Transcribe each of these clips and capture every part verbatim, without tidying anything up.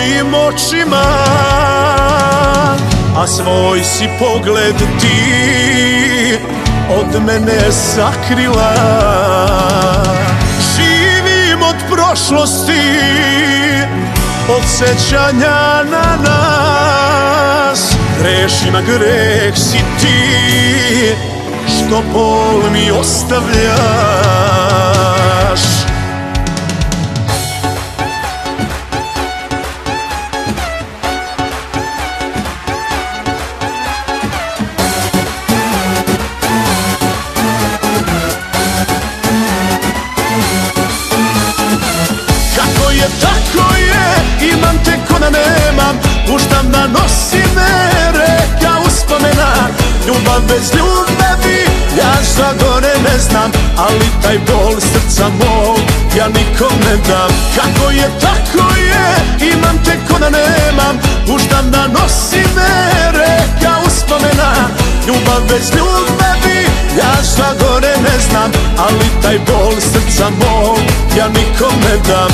tvojim očima, a svoj si pogled ti od mene sakrila. Živim od prošlosti, od sećanja na nas. Grešim, a greh si ti, što bol mi ostavljaš. Kako je, tako je, imam te ko da nemam. Puštam da nosi me reka uspomena. Ljubav bez ljubavi ja za gore ne znam, ali taj bol srca mog ja nikom ne dam. Kako je, tako je, imam te ko da nemam. Puštam da nosi me reka uspomena. Ljubav bez ljubavi ja za gore ne znam, ali taj bol srca mog ja nikom ne dam.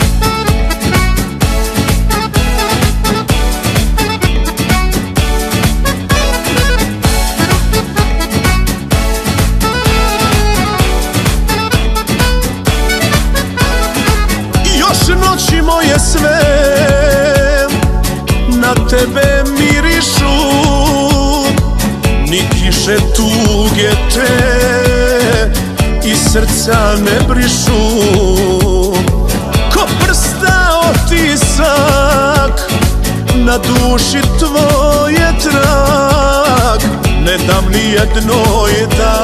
Noći moje sve na tebe mirišu, ni kiše tuge te iz srca ne brišu. Ko prsta otisak, na duši tvoje trag. Ne dam ni jednoj da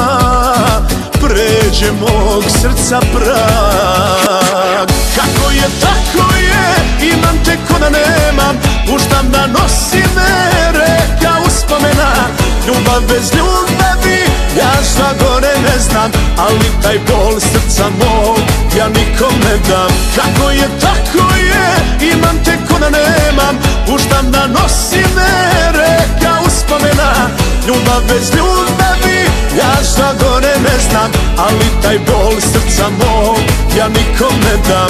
pređe mog srca prag. Kako je, tako je, imam te ko da nemam. Puštam da nosi me reka uspomena. Ljubav bez ljubavi ja za gore ne znam, ali taj bol srca mog ja nikom ne dam. Kako je, tako je, imam te ko da nemam. Puštam da nosi me reka uspomena. Ljubav bez ljubavi ja za gore ne znam, ali taj bol srca mog ja nikom ne dam.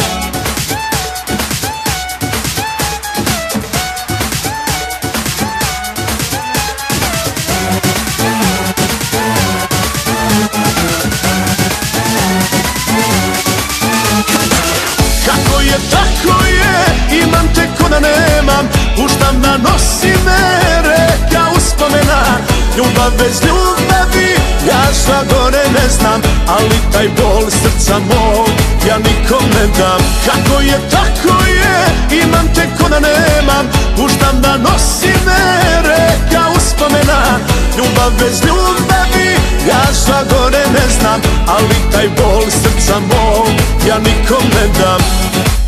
Kako je, tako je, imam te ko da nemam. Puštam da nosi me reka uspomena. Ljubav bez ljubavi ja za gore ne znam, ali taj bol srca mog ja nikom ne dam. Kako je, tako je, imam te ko da nemam. Puštam da nosi me reka uspomena. Ljubav bez ljubavi ja za gore ne znam, ali taj bol srca mog ja nikom ne dam.